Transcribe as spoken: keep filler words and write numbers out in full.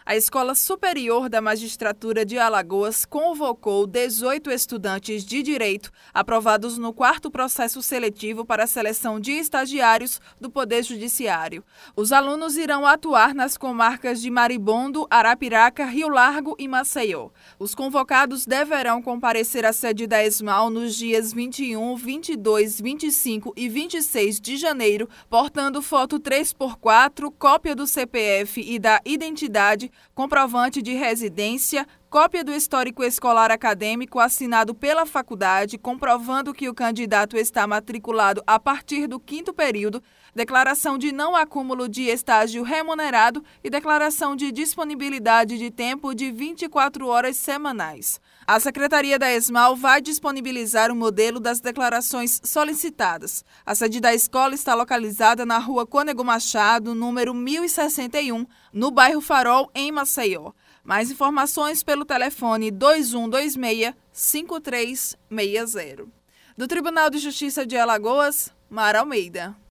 A Escola Superior da Magistratura de Alagoas convocou dezoito estudantes de Direito aprovados no quarto processo seletivo para a seleção de estagiários do Poder Judiciário. Os alunos irão atuar nas comarcas de Maribondo, Arapiraca, Rio Largo e Maceió. Os convocados deverão comparecer à sede da ESMAL nos dias vinte e um, vinte e dois, vinte e cinco e vinte e seis de janeiro, portando foto três por quatro, cópia do C P F e da identidade, comprovante de residência, cópia do histórico escolar acadêmico assinado pela faculdade, comprovando que o candidato está matriculado a partir do quinto período, declaração de não acúmulo de estágio remunerado e declaração de disponibilidade de tempo de vinte e quatro horas semanais. A Secretaria da ESMAL vai disponibilizar o modelo das declarações solicitadas. A sede da escola está localizada na Rua Cônego Machado, número mil e sessenta e um, no bairro Farol, em Maceió. Mais informações pelo telefone dois um dois seis, cinco três seis zero. Do Tribunal de Justiça de Alagoas, Mara Almeida.